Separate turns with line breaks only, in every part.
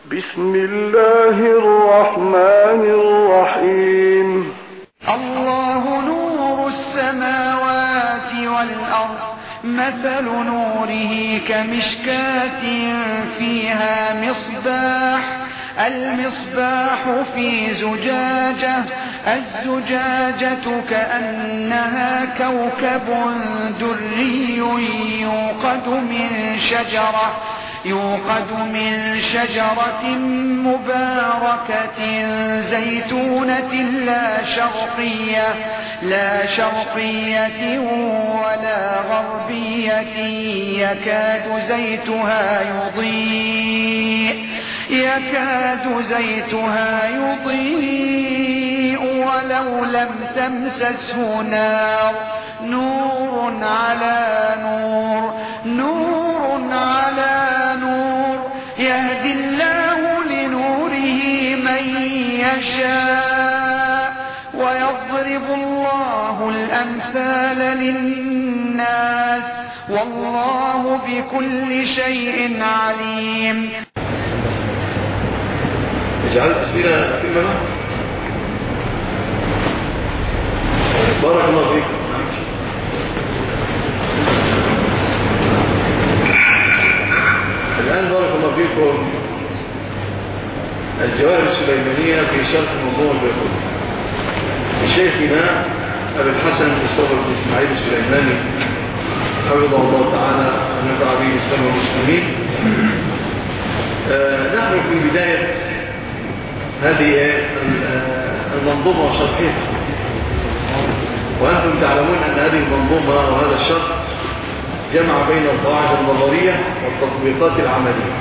بسم الله الرحمن الرحيم.
الله نور السماوات والأرض، مثل نوره كمشكاة فيها مصباح، المصباح في زجاجة، الزجاجة كأنها كوكب دري يوقد من شجرة مباركة زيتونة لا شرقية ولا غربية، يكاد زيتها يضيء ولو لم تمسسه نار، نور على نور يهدي الله لنوره من يشاء ويضرب الله الأمثال للناس والله بكل شيء عليم.
اجعل أسئلة في المنام. بارك الله فيك. الآن بارك الله فيكم الجواهر السليمانية في شرح موضوع البيقول لشيخنا أبي الحسن مصطفى بن إسماعيل السليماني حفظه الله تعالى ونفع به الإسلام والمسلمين. نحن في بداية هذه المنظومة وشرحها، وأنتم تعلمون أن هذه المنظومة وهذا الشرح جمع بين القواعد النظرية والتطبيقات العملية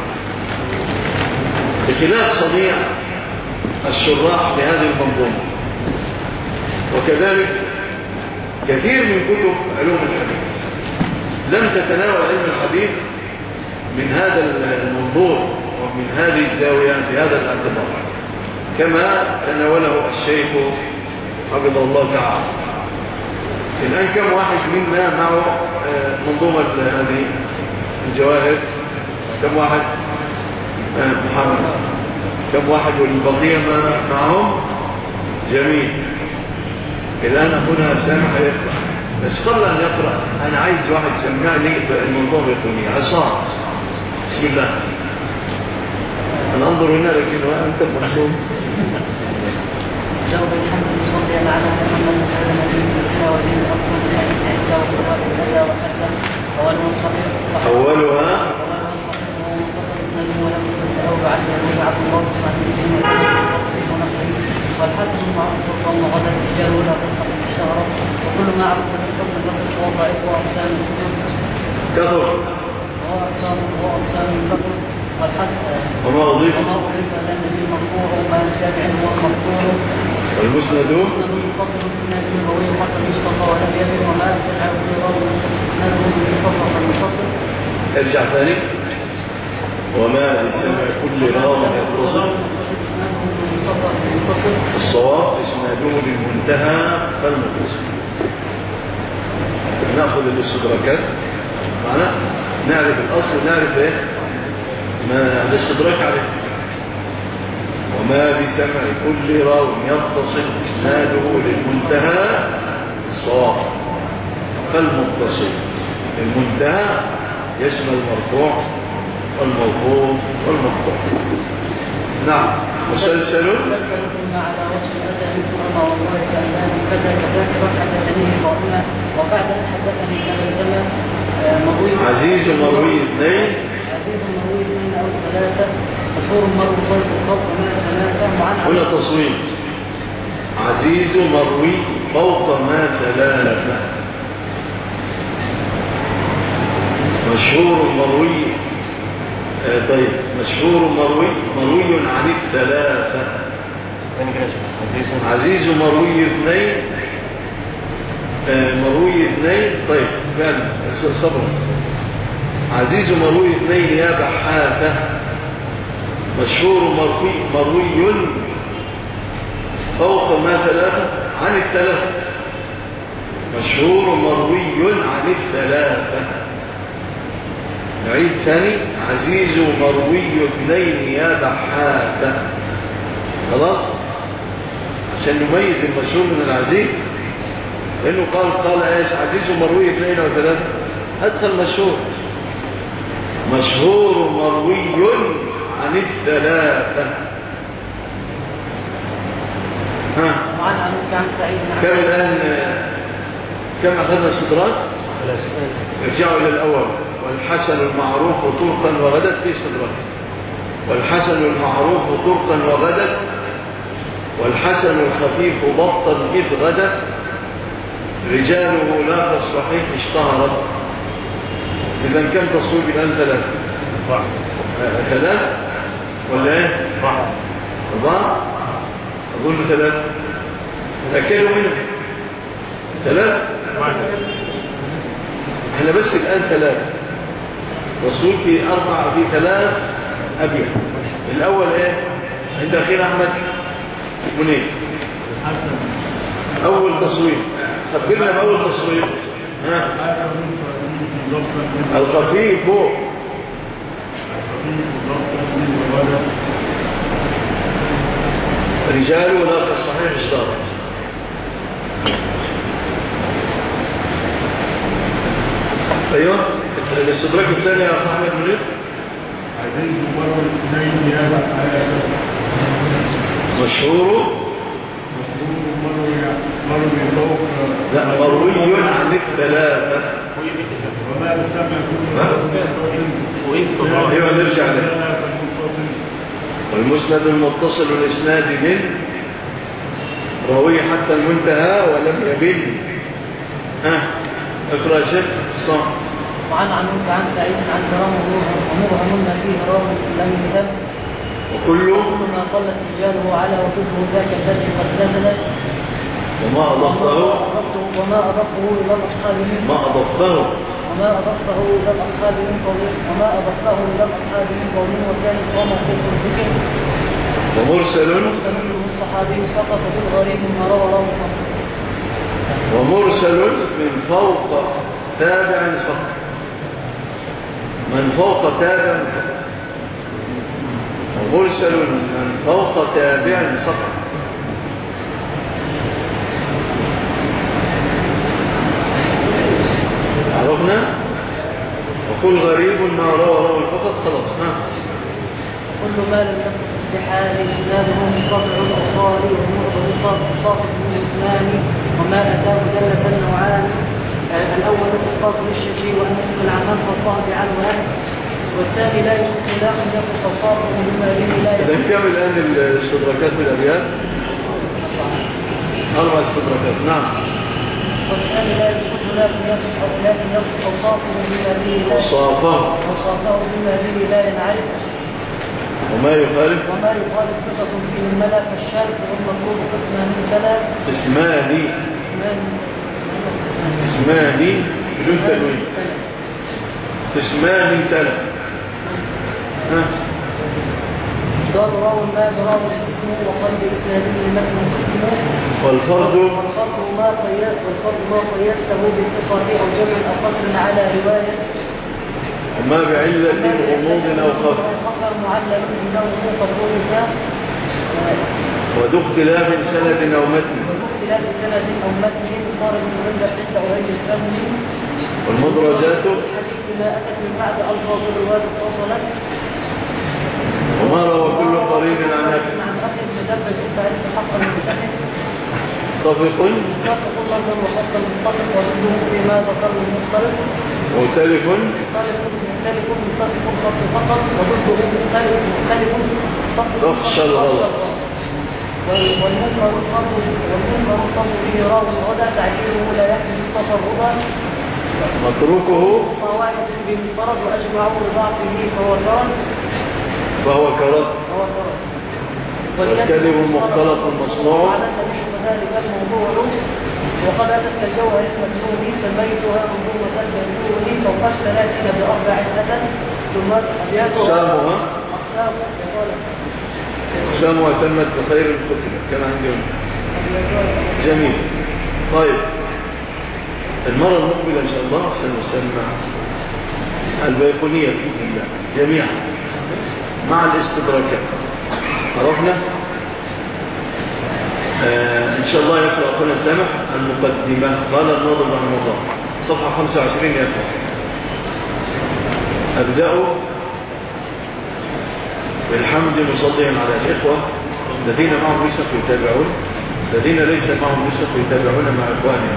بخلاف صنيع الشراح لهذه المنظومة، وكذلك كثير من كتب علوم الحديث لم تتناول علم الحديث من هذا المنظور ومن هذه الزاوية بهذا الاعتبار كما تناوله الشيخ حفظه الله تعالى. الآن كم واحد منا معه منظومة هذه الجواهر؟ كم واحد؟ محمد. كم واحد والبقية معهم؟ جميل. الآن أخونا سامح يقرأ، بس قبل أن يقرأ أنا عايز واحد يسمع لي المنظومة الإقليمية. عصام، بسم الله. أنا أنظر هنا لكن أنت محسوم.
جواب الحمد لله على محمد وعلى نبينا الإسلام ودين الأفضل من الإسلام والقرآن والهدى والحسن أولها صحيح ولم أو بعد عبد الله والحسن معروف والضم غدا الرجال ولا تنقل الشهرة وكل ما عرف من حكم النفس وضعيف وأقسام
كثر
وأقسام النفس والحسن
وما أضيف
إلى النبي المرفوع وما التابع هو المرفوع
والمسند
المنفصل بالسند النبوي حتى المصطفى ولم يبن وما أسمع الغرام نزل المنفصل المنفصل.
ارجع ثاني. وما لسمع كل راو يتصل الصواب اسناده للمنتهى فالمتصل. نأخذ الاستدراكات معنا، نعرف الأصل ونعرف ايه ما الاستدراك عليه. وما بسمع كل راو يتصل اسناده للمنتهى الصواب فالمتصل. المنتهى يشمل المرفوع والموقوف والمقطوع. نعم. مسلسل
على وجه الأداء مثل الله والله كأنه كذا كذاك وحدثني وهنا وبعد أن حدثني هذا الجمل
عزيز مروي اثنين
أو ثلاثة مشهور مروي فوق الخط ما ثلاثة معنا
هنا تصوير. عزيز مروي فوق ما ثلاثة، مشهور مروي طيب مشهور مروي عن الثلاثة. عزيز مروي اثنين مروي اثنين. طيب فعلا صبر. عزيز مروي اثنين يا بحاثة. مشهور مروي فوق ما ثلاثة عن الثلاثة. مشهور مروي عن الثلاثة. نعيد ثاني. عزيز مروي اثنين يا بحاثة. خلاص عشان نميز المشهور من العزيز، لأنه قال ايش؟ عزيز مروي اثنين وثلاثة. أدخل مشهور، مشهور مروي عن الثلاثة. ها كم الآن؟ كم أخذنا الصدرات؟ ارجعوا إلى الأول. والحسن المعروف طرقا وغدت في صدرات. والحسن المعروف طرقا وغدت. والحسن الخفيف ضبطا إذ غدت. رجاله لا كالصحيح اشتهرت. إذن كم تصويب الآن؟ ثلاثة. ثلاثة ولا ايه؟ أربعة. أظن ثلاثة. تأكدوا منهم ثلاثة. احنا بس الآن ثلاثة. تصويب في أربعة في ثلاث أبيض. الأول ايه؟ عند أخير أحمد منير. أول تصويب خبرنا بأول تصويب. ها الخفيف رجال ولا كالصحيح اشتهر. ايوه الاستدراك الثاني يا احمد منير. مشهور لا مروي عن الثلاثة. ايوه نرجع له. والمسند المتصل الاسناد من راوي حتى المنتهى ولم يبن. اقرا يا شيخ. صح.
وعن سعيد عن كرام ومبهم فيه راوي لم يذم.
وكل
ما قلت رجاله على وجوده ذاك الذي قد نزل.
وما أضفته
إلى الأصحاب من قول وكان وما في الذكر.
ومرسل
الصحابي سقط بالغريب ما روى.
ومرسل من فوق تابع سقط. من فوق تابع سقط. ومرسل من فوق تابع سقط. عرفنا. وكل غريب ما روى فقط. خلاص.
كل ما لم يكن بحال إسناده مطبع الأصال والمرضى بالصافي من الإسلام وما أتاه جلة النوعان. الأول الإصطاف للشجي وأن يكون العمل فالطابع عنه، والثاني لا يكون خلاف يكون فالطابع مما به لا يكون.
إذن كم الآن الاستدراكات بالأبيات؟ 4 استدراكات. نعم.
والثاني لا يكون خلاف لكن يصف أوصافه بما به لا وصافه بما به لا ينعرف.
وما يخالف
ثقة فيه الملا كالشرط والمطلوب قسمان كلا.
اسمان بدون تنوين. اسمان تلا.
دار راو ما براو اسمه وقلب إسناده المتن اسمه.
والفرد
ما قيدته باتصال أو جمع أو قصر على رواية.
وما بعلة غموض أو خفر. وذو اختلاف سند أو متن. والمدرجات وما روى كل قريب عن أخي. متفق مختلف تخشى الغلط.
والمنكر الصبر به راو الغدى تعجيله لا يحمل التفرد.
متروكه
قواعد بالفرد وأجمعه لضعفه فهو كرد.
والكلم مختلط مصنوع.
ذلك الموضوع وقد أتت الجوهر المكنون سميتها منظومة المكنون فوق 30 ب4 سنة ثم أبياتها
أقسامها تمت بخير الكتب كان عندي جميل. طيب المرة المقبلة إن شاء الله سنسمع البيقونية بإذن الله. جميعا مع الاستدراكات. عرفنا؟ إن شاء الله يقرأ أخونا سامح المقدمة. قال الناظم رحمه الله صفحة 25 يقرأ. أبدأ بالحمد مصليا على الإخوة الذين معهم نسخ يتابعون، الذين ليس معهم نسخ يتابعون مع إخوانهم.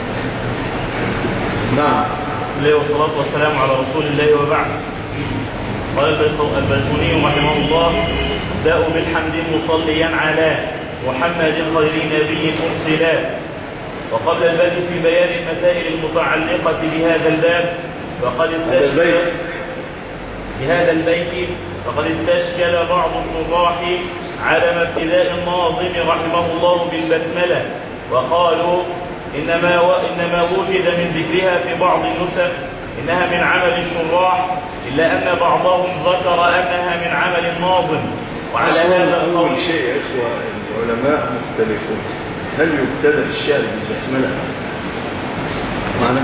نعم.
والصلاة والسلام على رسول الله وبعد. قال البيتوني رحمه الله: أبدأ بالحمد مصليا على محمد خير نبي أرسلا. وقبل البدء في بيان المسائل المتعلقة بهذا الباب فقد استشكل بعض الشراح على ابتداء الناظم رحمه الله بالبسملة، وقالوا إنما وجد من ذكرها في بعض النسخ إنها من عمل الشراح، إلا أن بعضهم ذكر أنها من عمل الناظم. وعلى هذا
أول شيء يا إخوة العلماء مختلفون، هل يبتدأ الشعر بالبسملة معنا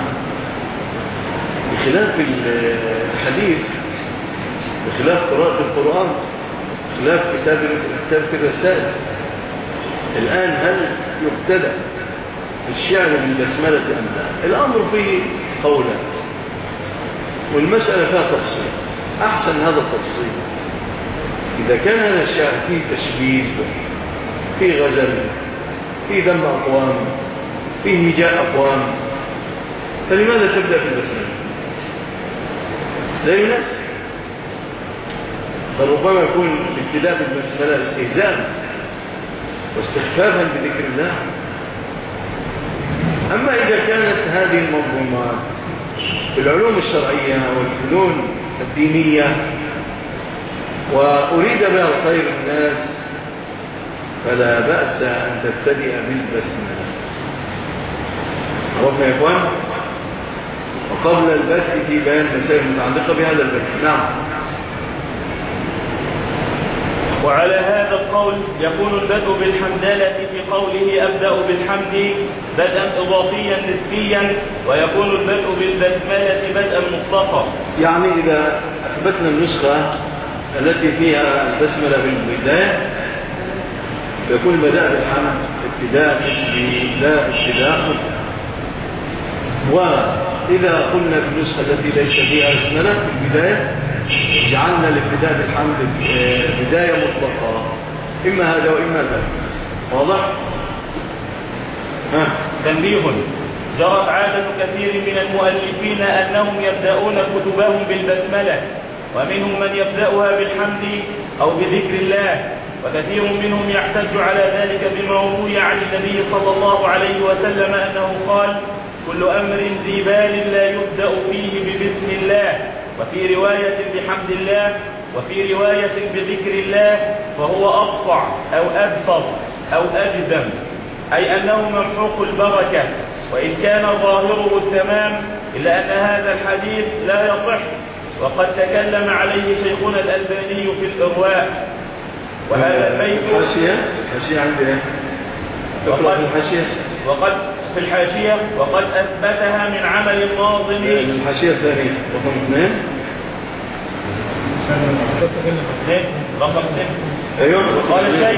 بخلاف الحديث، بخلاف قراءة القرآن، بخلاف كتاب الرسائل؟ الآن هل يبتدأ الشعر بالبسملة أم لا؟ الأمر فيه قولا، والمسألة فيها تفصيل. أحسن هذا التفصيل إذا كان هذا الشعر فيه تشبيه، فيه غزل، فيه ذم أقوام، فيه هجاء أقوام، فلماذا تبدأ في البسملة؟ لا يناسب. فربما يكون الابتداء بالبسملة استهزاء واستخفافا بذكر الله. أما إذا كانت هذه المنظومات في العلوم الشرعية والفنون الدينية وأريد بها خير الناس فلا بأس أن تبتدئ بالبسملة. عرفنا يا إخوان؟ وقبل البدء في بيان مسائل متعلقة بهذا البدء. نعم.
وعلى هذا القول يكون البدء بالحمدلة في قوله أبدأ بالحمد بدءا إضافيا نسبيا، ويكون البدء بالبسملة بدءا مطلقا.
يعني إذا أثبتنا النسخة التي فيها البسملة بالبداية يكون البداء بالحمد ابتداء نسبي لا ابتداء مطلق. وإذا قلنا بالنسخة التي ليس فيها بسملة في البداية جعلنا الابتداء بالحمد بداية مطلقة، إما هذا وإما ذاك. واضح؟
تنبيه: جرت عادة كثير من المؤلفين أنهم يبدأون كتبهم بالبسملة، ومنهم من يبدأها بالحمد أو بذكر الله، وكثير منهم يحتج على ذلك بما روي عن النبي صلى الله عليه وسلم أنه قال: كل أمر ذي بال لا يبدأ فيه ببسم الله، وفي رواية بحمد الله، وفي رواية بذكر الله، فهو أقطع أو أبسط أو أجزم، أي أنه ممحوق البركة، وإن كان ظاهره التمام إلا أن هذا الحديث لا يصح، وقد تكلم عليه شيخنا الألباني في الإرواء. وهذا البيت
حاشية عندنا
وقد في الحاشية وقد أثبتها من عمل الناظم.
الحاشية الثانية رقم 2
رقم 2.
أيوة.
قال الشيخ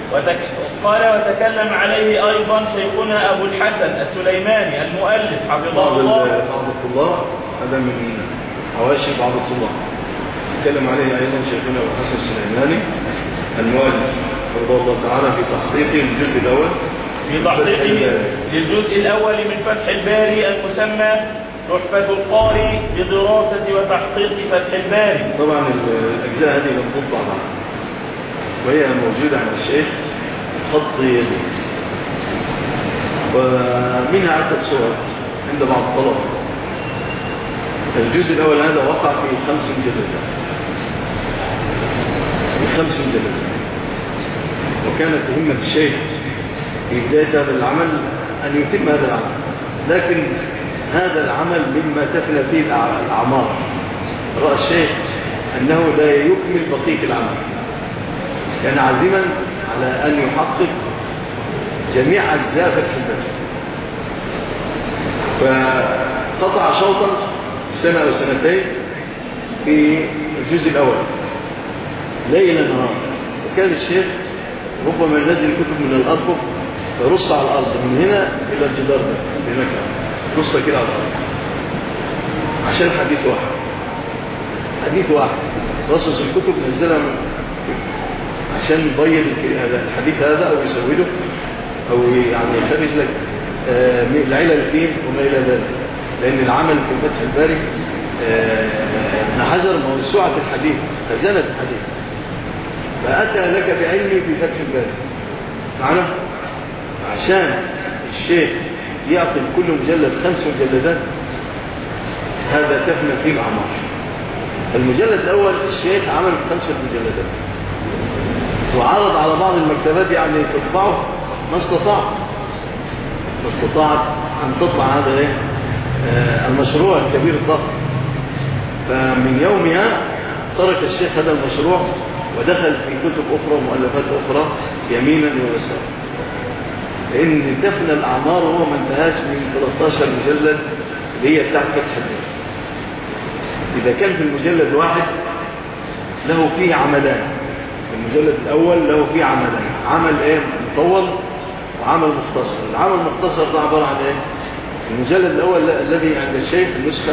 وتكلم عليه أيضا شيخنا أبو الحسن السليماني المؤلف حفظه الله.
بعض الطلاب هذا من حواشي بعض الطلاب تكلم عليه أيضا شيخنا أبو الحسن السليماني المؤلف حفظه الله تعالى في تحقيق الجزء الأول،
في تحقيقه للجزء الأول من فتح الباري المسمى تحفة القاري بدراسة وتحقيق فتح الباري.
طبعا الأجزاء هذه لم تطبع معها وهي موجودة عند الشيخ خط يدي، ومنها عدة صور عند بعض الطلبة. الجزء الأول هذا وقع في 5 مجلدات، وكانت همة الشيخ في بداية هذا العمل أن يتم هذا العمل، لكن هذا العمل مما تفنى فيه الأعمار. رأى الشيخ أنه لا يكمل بقية العمل، كان عازما على أن يحقق جميع أجزاء فتح الباري، فقطع شوطا سنة أو سنتين في الجزء الأول ليل نهار. وكان الشيخ ربما ينزل كتب من الأرض يرص على الأرض من هنا إلى الجدار ده هناك، رص كده على الأرض عشان حديث واحد رصص الكتب نزلها عشان يبين الحديث هذا أو يسوده أو يعني يخرج لك العلل فيه وما إلى ذلك. لأن العمل في فتح الباري ابن حجر موسوعة الحديث، خزانة الحديث، فأتى لك بعلمي في فتح الباري معنا عشان الشيخ يعطي كل مجلد 5 مجلدات. هذا تفنى فيه الأعمار. المجلد الأول الشيخ عمل 5 مجلدات وعرض على بعض المكتبات يعني تطبعه، ما استطاعت أن تطبع هذا المشروع الكبير الضخم. فمن يومها ترك الشيخ هذا المشروع ودخل في كتب أخرى ومؤلفات أخرى يمينا ويسارا، لأن تفنى الأعمار وهو ما انتهاش من 13 مجلد اللي هي بتاعت فتح الباري. إذا كان في المجلد واحد له فيه عملان، المجلد الأول له فيه عملان، عمل مطول وعمل مختصر. العمل المختصر ده عبارة عن المجلد الأول الذي عند الشيخ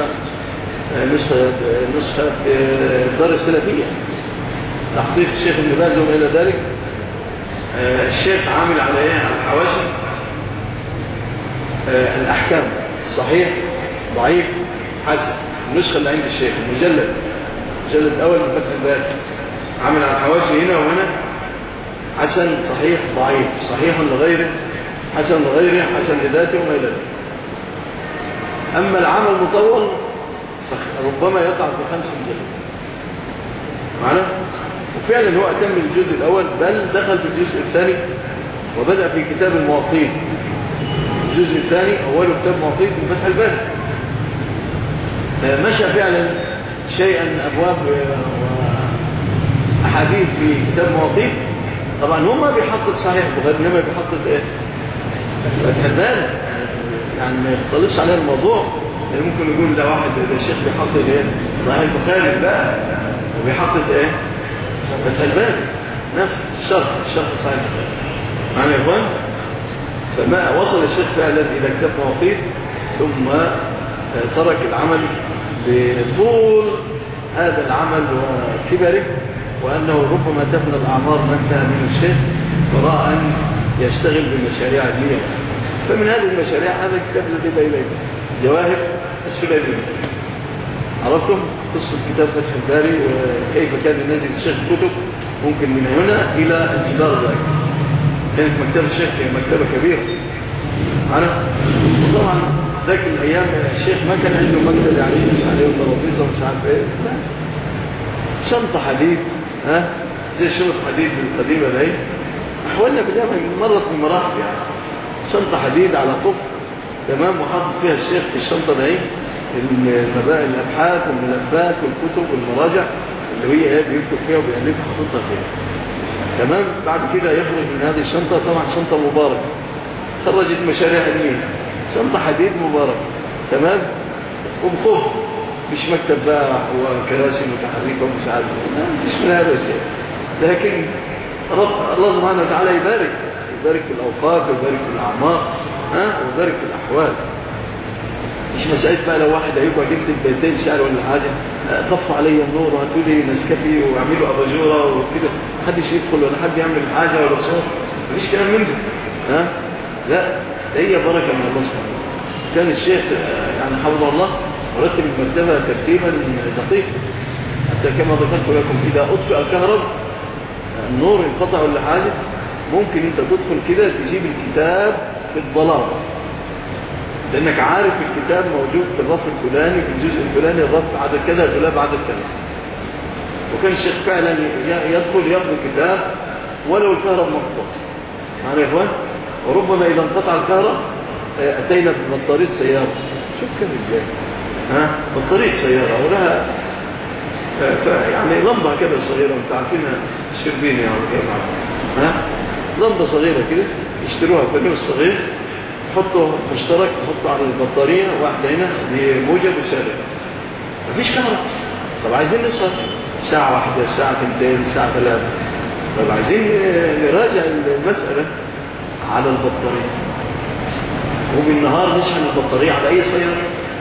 نسخة دار السلفية تحقيق الشيخ ابن باز وما إلى ذلك. الشيخ عامل على على الحواشي الأحكام صحيح ضعيف حسن. النسخة اللي عند الشيخ المجلد الأول من فتح الباري عامل على الحواشي هنا وهنا حسن صحيح ضعيف، صحيح لغيره، حسن لغيره، حسن لذاته وما إلى ذلك. أما العمل المطول ربما يقع في 5 مجلد معنا. وفعلا هو أتم الجزء الأول، بل دخل في الجزء الثاني وبدأ في كتاب المواطين. الجزء الثاني أوله كتاب مواطين من فتح الباري. مشى فعلا شيئا أبواب وأحاديث في كتاب مواطين. طبعا هو ما بيحقق صحيح البخاري، إنما بيحقق فتح الباري، يعني ما يختلطش عليه الموضوع. يعني ممكن نقول ده واحد ده الشيخ بيحقق صحيح البخاري بقى وبيحقق فتح الباري نفس الشرح صحيح البخاري معنا يا إخوان. فما وصل الشيخ فعلا إلى كتاب مواقيت ثم ترك العمل بطول هذا العمل وكبره، وأنه ربما تفنى الأعمار ما انتهى من الشيخ وراء أن يشتغل بمشاريع دينية. فمن هذه المشاريع هذا الكتاب الذي بين يديكم جواهر السليمانية. عرفتم قصة كتاب فتح الباري وكيف كان ينزل الشيخ كتب ممكن من هنا إلى الجدار ذاك. كانت مكتبة الشيخ مكتبة كبيرة معنا. وطبعا ذاك الأيام الشيخ ما كان عنده مكتب يعني يجلس عليه وترابيزة ومش عارف ايه، شنطة حديد زي شنطة حديد القديمة دي أحوالنا بالأيام مرت من مراحل يعني. شنطة حديد على قف تمام وحاطط فيها الشيخ في الشنطة دي الأبحاث والملفات والكتب والمراجع اللي هي بيكتب فيها وبيألفها حاططها فيها تمام. بعد كده يخرج من هذه الشنطة طبعا شنطة مباركة خرجت مشاريع علمية، شنطة حديد مباركة تمام وبخف، مش مكتب بقى وكراسي متحركة ومش عارف مش من هذا الشيء. لكن الله سبحانه وتعالى يبارك في الأوقات ويبارك في الأعمار ويبارك في الأحوال. مش مسألة بقى لو واحد هيقعد يكتب بيتين شعر ولا حاجة طفوا علي النور وهاتوا لي نسكافي واعملوا أباجورة وكده محدش يدخل ولا حد يعمل حاجة ولا صوت، مفيش كلام من ده لا، هي بركة من الله سبحانه وتعالى. كان الشيخ يعني حفظه الله مرتب المكتبة ترتيبا دقيق حتى كما ذكرت لكم إذا أطفئ الكهرب النور انقطع ولا حاجة ممكن انت تدخل كده تجيب الكتاب في الظلام لأنك عارف الكتاب موجود في الرف الفلاني في الجزء الفلاني الرف عدد كذا الدولاب عدد كذا. وكان الشيخ فعلا يدخل ياخذ الكتاب ولو الكهرب مقطوع معنا يا إخوان. وربما إذا انقطع الكهرب أتينا ببطارية سيارة، شوف كم ازاي بطارية سيارة ولها يعني لمبة كده صغيرة انت عارفينها الشربين يعني لمبة صغيرة كده يشتروها في النوع الصغير يحطوا مشترك يحطوا على البطارية واحدة هنا بموجب وسالب مفيش كهرباء طب عايزين نسهر ساعة واحدة، ساعة 2، ساعة 3. طب عايزين نراجع المسألة على البطارية، وبالنهار نشحن البطارية على أي سيارة.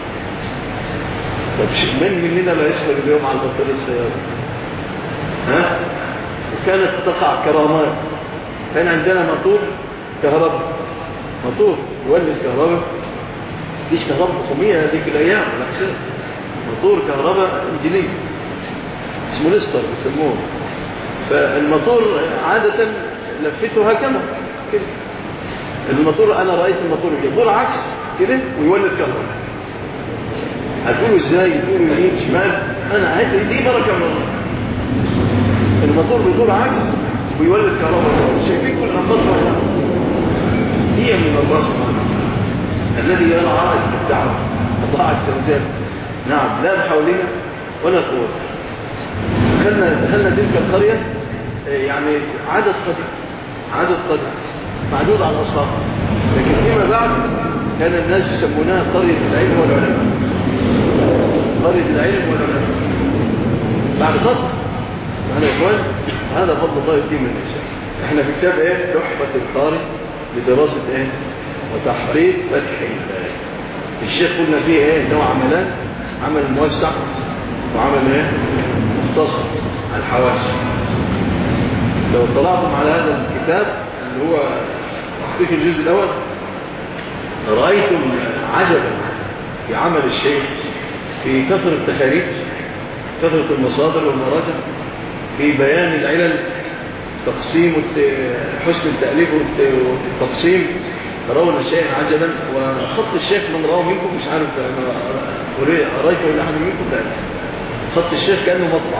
طب من مننا لا يسهر اليوم على البطارية السيارة؟ ها؟ وكانت تقع كرامات. كان عندنا موتور كهرباء، موتور يولد كهرباء، مفيش كهرباء حكومية هذيك الأيام ولا شيء، موتور كهرباء إنجليزي اسمه ليستر بيسموه. فالموتور عادة لفته هكذا كده. الموتور أنا رأيت الموتور يدور عكس كده ويولد كهرباء. هتقولوا ازاي؟ يدوروا يمين شمال؟ أنا هاي دي بركة من الله. الموتور بيدور عكس ويولد كهرباء. شايفين كل الأنباط هي من الله سبحانه الذي يرعى الدعوة الله عز وجل. نعم، لا بحولنا ولا قوة. دخلنا تلك القرية يعني عدد قليل معدود على الأصابع، لكن فيما بعد كان الناس يسمونها قرية العلم والعلماء. قرية العلم والعلماء بعد فترة. أنا يا إخوان هذا فضل الله يؤتيه من يشاء. احنا في كتاب تحفة القارئ لدراسة وتحقيق فتح الباب. الشيخ قلنا فيه نوع عملات، عمل موسع وعمل مختصر على الحواشي. لو اطلعتم على هذا الكتاب اللي هو تحقيق الجزء الأول رأيتم عجبا في عمل الشيخ، في كثرة التخاريج، كثرة المصادر والمراجع، في بيان العلل، تقسيم حسن التأليف والتقسيم. ترون شيئا عجبا. وخط الشيخ من رأى منكم مش عارف رأيته إلى أحد منكم؟ لا، خط الشيخ كأنه مطبع،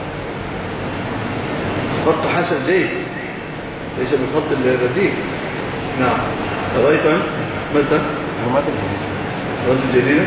خط حسن جيد ليس من خط الرديء. نعم، رأيت متى؟ رد الجديدة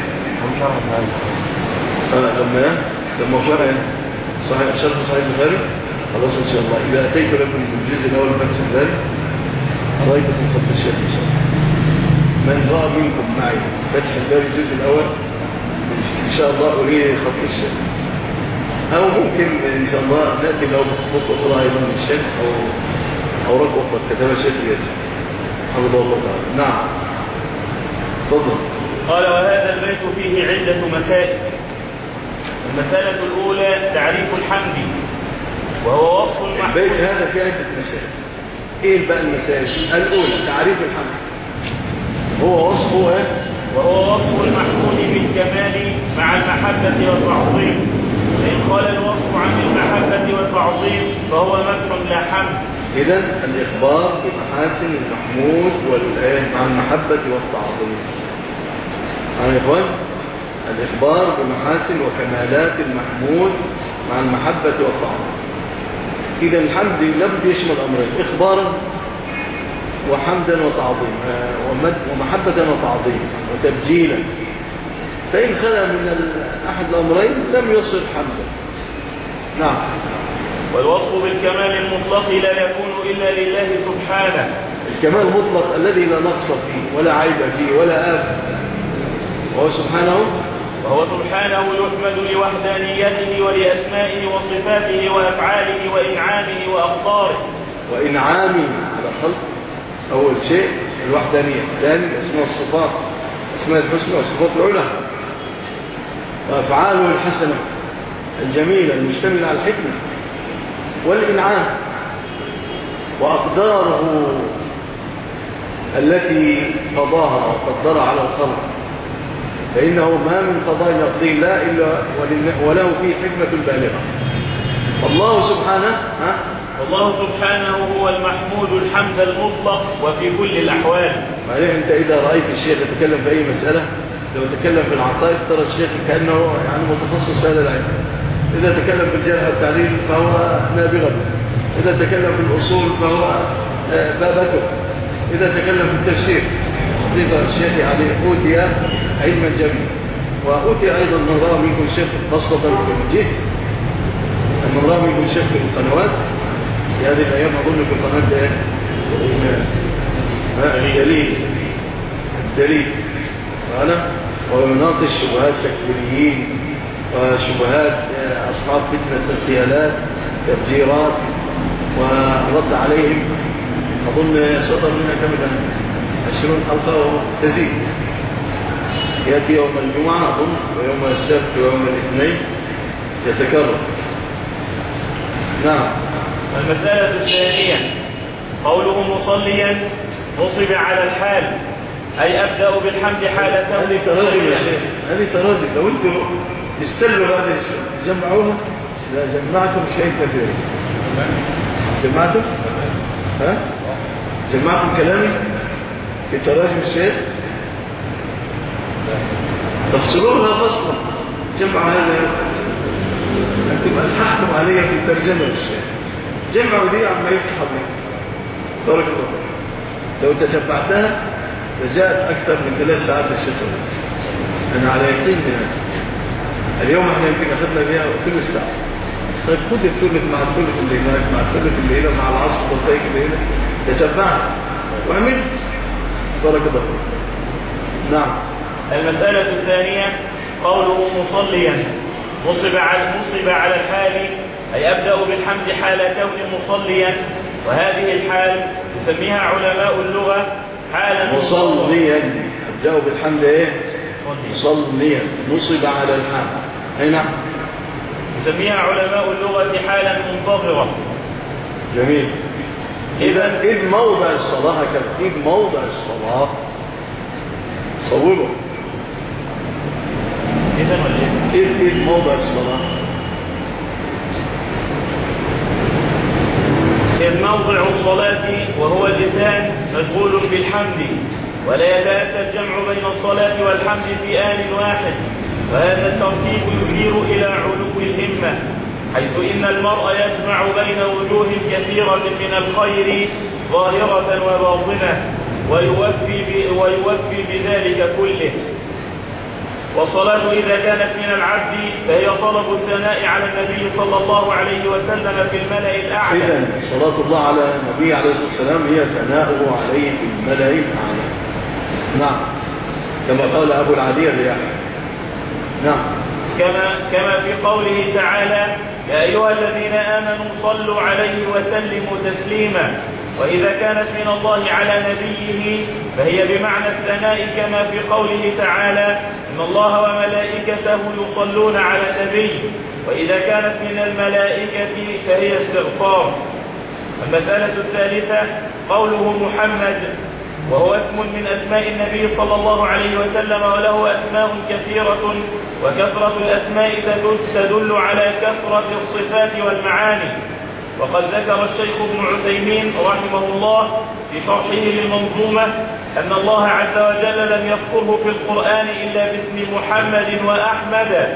لما شرح صحيح البخاري. خلاص إن شاء الله إذا أتيت لكم الجزء الأول من فتح الباري رأيتكم خط الشيخ إن شاء الله. من رأى منكم معي فتح الباري الجزء الأول إن شاء الله أريه خط الشيخ، أو ممكن إن شاء الله نأتي لو بخطوط أخرى أيضا من الشيخ أو رقم أخرى كتابة الشيخ بيده حفظه الله تعالى. نعم تفضل.
قال وهذا البيت فيه عدة مسائل. المسألة الأولى تعريف الحمد، وهو وصف المحمود.
البيت هذا فيه عدة مسائل. إيه بقى المسائل؟ الأولى تعريف الحمد، هو وصفه
وهو وصف المحمود بالكمال مع المحبة والتعظيم. فإن قال الوصف عن المحبة والتعظيم فهو مدح لا حمد.
إذن الإخبار بمحاسن المحمود مع المحبة والتعظيم. يا إخوان، الإخبار بمحاسن وكمالات المحمود مع المحبة والتعظيم. إذا الحمد لابد يشمل أمرين: إخبارا وحمدا وتعظيما، ومحبة وتعظيم وتبجيلا. فإن خلى من أحد الأمرين لم يصل حمدا. نعم.
والوصف بالكمال المطلق لا يكون إلا لله سبحانه.
الكمال المطلق الذي لا نقص فيه ولا عيب فيه ولا آفة، وهو سبحانه
يحمد لوحدانيته ولأسمائه وصفاته وأفعاله وإنعامه وأخباره.
وإنعامه على خلق أول شيء الوحدانية، ثاني اسماء الصفات، اسماء الحسنى والصفات العلى، وأفعاله الحسنة الجميلة المشتملة على الحكمة والإنعام، وأقداره التي قضاها وقدرها على الخلق، فإنه ما من قضاء يقضي الله إلا وله فيه حكمة بالغة. الله سبحانه
هو المحمود الحمد المطلق وفي كل الأحوال.
بعدين أنت إذا رأيت الشيخ يتكلم في أي مسألة، لو تكلم في العقائد ترى الشيخ كأنه متخصص في هذا العلم. إذا تكلم في الجرح والتعديل فهو نابغة، إذا تكلم في الأصول فهو بابته، إذا تكلم في التفسير حقيقة الشيخ أوتي علما جميلا، وأوتي أيضا من رأى منكم شيخ خاصة في الجيش، من رأى منكم شيخ في القنوات في هذه الأيام. أظن في القناة الدليل ويناقش شبهات التكفيريين وشبهات أصحاب فتنة اغتيالات تفجيرات ورد عليهم. أظن صدر منها كم الآن 20 حلقة وتزيد. يأتي يوم الجمعة أظن ويوم السبت ويوم الاثنين يتكرر. نعم.
المسألة الثانية قوله مصليا نصب على الحال أي أبدأ بالحمد حالة.
هذه تراجم يا شيخ، هذه تراجم. لو أنتم استلوا هذه جمعوها لا جمعتم شيء كثير. جمعتم؟ ها؟ جمعتم كلامي في تراجم الشيخ؟ تفصلونها فصلا. جمع هذا أنتم ألحقتم علي في ترجمة الشيخ. جمعوا دي عما يفتح الله بارك الله. لو تتبعتها فجاءت أكثر من 3 ساعات الشيخ. أنا على يقين بها. اليوم احنا يمكن أخذنا بها ثلث ساعة. طيب خذ الثلث مع الثلث اللي هناك مع الثلث اللي هنا مع العصر والطيق اللي هنا تتبعها وعملت بارك الله. نعم.
المسألة الثانية قوله مصليا نصب على الحال أي أبدأ بالحمد حال كون مصليا، وهذه الحال يسميها علماء اللغة حالا
مصليا. أبدأ بالحمد إيه؟ مصليا نصب على الحال. أي نعم.
يسميها علماء اللغة حالا منتظرة.
جميل. إذ موضع الصلاة هكذا. إذ موضع الصلاة صوبه. إذ موضع الصلاة.
إذ موضع الصلاة وهو اللسان مشغول بالحمد، ولا يتأتى الجمع بين الصلاة والحمد في آن واحد، وهذا الترتيب يشير إلى علو الهمة، حيث إن المرء يجمع بين وجوه كثيرة من الخير ظاهرة وباطنة ويوفي بذلك كله. والصلاة إذا كانت من العبد فهي طلب الثناء على النبي صلى الله عليه وسلم في الملأ الأعلى.
إذن صلاة الله على النبي عليه الصلاة والسلام هي ثناؤه عليه في الملأ الأعلى. نعم. كما قال أبو العالية الرياحي. نعم.
كما في قوله تعالى يا أيها الذين آمنوا صلوا عليه وسلموا تسليما. وإذا كانت من الله على نبيه فهي بمعنى الثناء كما في قوله تعالى إن الله وملائكته يصلون على النبي. وإذا كانت من الملائكة فهي استغفار. المسألة الثالثة قوله محمد وهو اسم من أسماء النبي صلى الله عليه وسلم، وله أسماء كثيرة، وكثرة الأسماء تدل على كثرة الصفات والمعاني. وقد ذكر الشيخ ابن عثيمين رحمه الله في شرحه للمنظومة أن الله عز وجل لم يذكره في القرآن إلا باسم محمد وأحمد،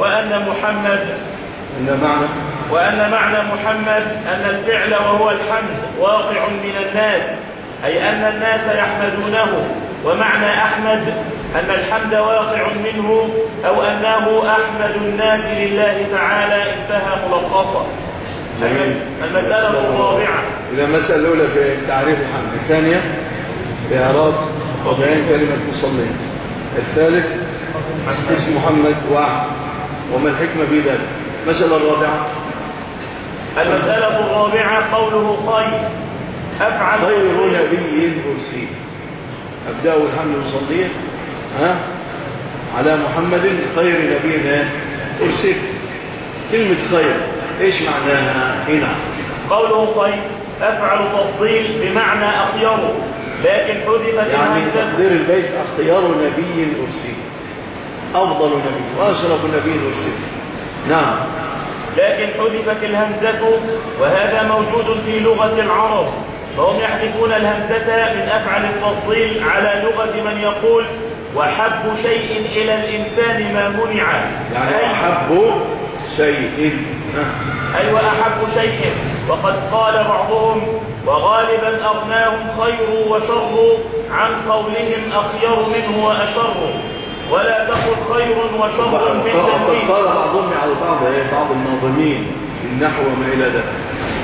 وأن معنى محمد أن الفعل وهو الحمد واقع من الناس، أي أن الناس يحمدونه. ومعنى أحمد أن الحمد واقع منه أو أنه أحمد الناس لله تعالى. انتهى ملخصا. المسألة الرابعة.
إذا المسألة الأولى في تعريف الحمد، الثانية في إعراب وبيان كلمة مصلين، الثالث اسم محمد وما الحكمة في ذلك. المسألة الرابعة.
المسألة الرابعة قوله خير أفعل
خير نبي أرسل. أبدأ الحمد مصلين على محمد خير نبي أرسل. كلمة خير إيش معناها هنا؟
قوله خير أفعل تفضيل بمعنى أخيره، لكن حذفت
يعني تقدير البيت أخيار نبي أرسل، أفضل نبي وأشرف نبي أرسل. نعم.
لكن حذفت الهمزة، وهذا موجود في لغة العرب، فهم يحذفون الهمزة من أفعل التفضيل على لغة من يقول وحب شيء إلى الإنسان ما منع.
يعني أحب شيء.
أيوة أحب شيء. وقد قال بعضهم وغالبا أغناهم خير وشر عن قولهم أخير منه وأشر، ولا تقل خير وشر من تنزيل.
قال بعضهم على بعض الناظمين في النحو وما إلى ذلك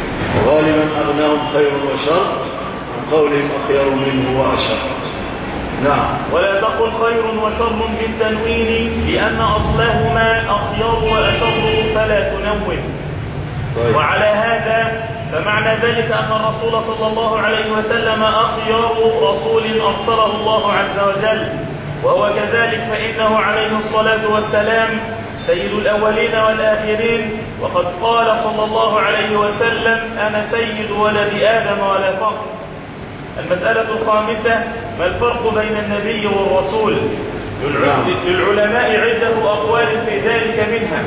وغالبا أغناهم خير وشر عن قولهم أخير منه وأشر. نعم.
ولا تقل خير وشر بالتنوين لأن أصلهما أخيار وأشر فلا تنون.
طيب.
وعلى هذا فمعنى ذلك أن الرسول صلى الله عليه وسلم أخيار رسول أرسله الله عز وجل، وهو كذلك فإنه عليه الصلاة والسلام سيد الأولين والآخرين، وقد قال صلى الله عليه وسلم أنا سيد ولد آدم ولا فخر. المسألة الخامسة ما الفرق بين النبي والرسول؟ للعلماء عدة أقوال في ذلك منها.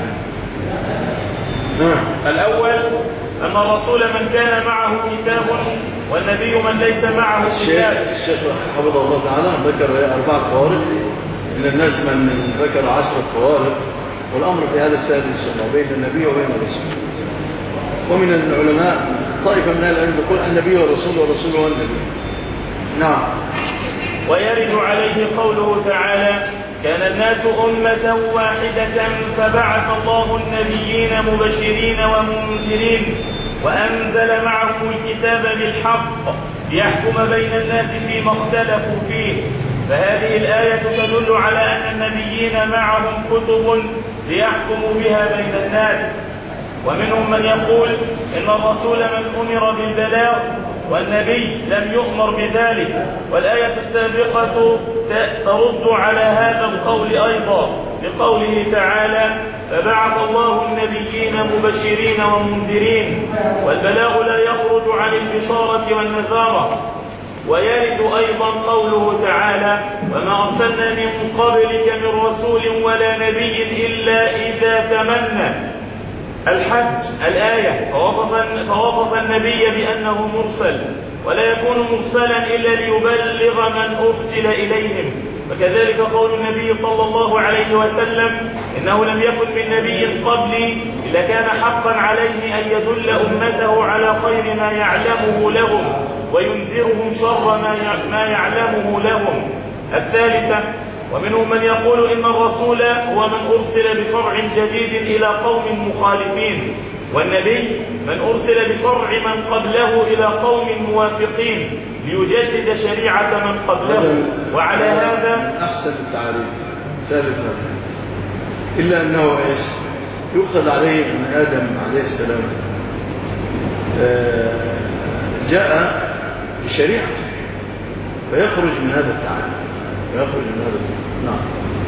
الأول أن الرسول من كان معه كتاب والنبي من ليس معه كتاب.
الشيخ حفظه الله تعالى ذكر 4 فوارق، من الناس من ذكر 10 فوارق، والأمر في هذا السادس إن شاء الله بين النبي وبين الرسول. ومن العلماء طائفة من العلم يقول النبي والرسول والرسول والنبي. نعم.
ويرد عليه قوله تعالى كان الناس أمة واحدة فبعث الله النبيين مبشرين ومنذرين وأنزل معهم الكتاب بالحق ليحكم بين الناس فيما اختلفوا فيه. فهذه الآية تدل على أن النبيين معهم كتب ليحكموا بها بين الناس. ومنهم من يقول إن الرسول من أمر بالبلاغ والنبي لم يؤمر بذلك، والآية السابقة ترد على هذا القول أيضا لقوله تعالى فبعث الله النبيين مبشرين ومنذرين، والبلاغ لا يخرج عن البشارة والنذارة. ويرد أيضا قوله تعالى وما أرسلنا من قبلك من رسول ولا نبي إلا إذا تمنى الحج الآية، فوصف النبي بأنه مرسل، ولا يكون مرسلا إلا ليبلغ من أرسل إليهم. وكذلك قول النبي صلى الله عليه وسلم إنه لم يكن من نبي قبلي إلا كان حقا عليه أن يدل أمته على خير ما يعلمه لهم وينذرهم شر ما يعلمه لهم. الثالثة ومنهم من يقول إن الرسول هو من أرسل بشرع جديد إلى قوم مخالفين، والنبي من أرسل بشرع من قبله إلى قوم موافقين ليجدد شريعة من قبله. وعلى هذا
أحسن التعريف ثالثا، إلا أنه إيش يؤخذ عليه من آدم عليه السلام جاء بشريعة فيخرج من هذا التعريف. نعم.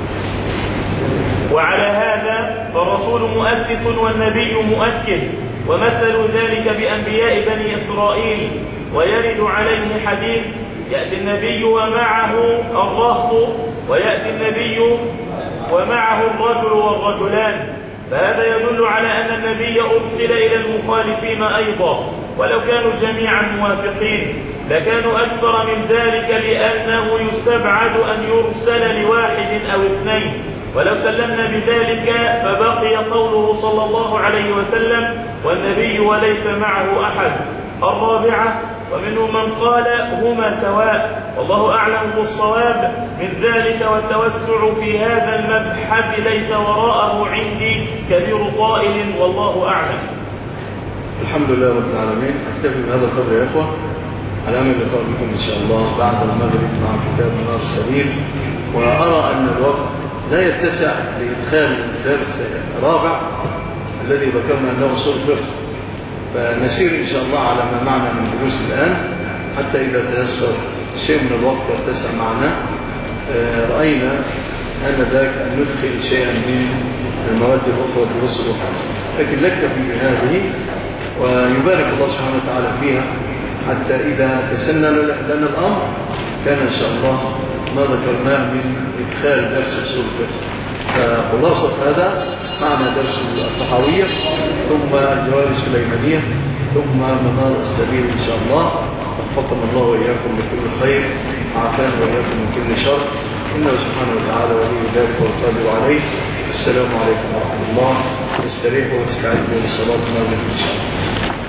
وعلى هذا فالرسول مؤسس والنبي مؤكد، ومثل ذلك بأنبياء بني إسرائيل. ويرد عليه حديث يأتي النبي ومعه الرهط ويأتي النبي ومعه الرجل والرجلان، فهذا يدل على أن النبي أرسل إلى المخالفين أيضا، ولو كانوا جميعا موافقين لكانوا أكثر من ذلك، لأنه يستبعد أن يرسل لواحد أو اثنين. ولو سلمنا بذلك فبقي قوله صلى الله عليه وسلم والنبي وليس معه أحد. الرابعة ومنهم من قال هما سواء، والله أعلم بالصواب من ذلك، والتوسع في هذا المبحث ليس وراءه عندي كبير طائل، والله أعلم.
الحمد لله رب العالمين. أكتفي بهذا القدر يا إخوة، على أمل اللقاء بكم إن شاء الله بعد المغرب مع كتاب منار السبيل. وأرى أن الوقت لا يتسع لإدخال درس رابع الذي ذكرنا أنه أصول الفقه، فنسير إن شاء الله على ما معنا من دروس الآن حتى إذا تيسر شيء من الوقت يتسع معنا رأينا آنذاك أن ندخل شيئا من المواد الأخرى والدروس الأخرى، لكن نكتفي بهذه ويبارك الله سبحانه وتعالى فيها حتى إذا تسنى لنا الأمر كان إن شاء الله ما ذكرناه من إدخال درس أصول الفقه. فخلاصة هذا معنا درس الطحاوية، ثم الجواب السليمانية، ثم منار السبيل إن شاء الله. وفقنا الله وإياكم لكل خير، عافانا وإياكم من كل شر، إنه سبحانه وتعالى ولي ذلك والقادر عليه. السلام عليكم ورحمة الله. استريحوا واستعدوا للصلاة المغرب إن شاء الله.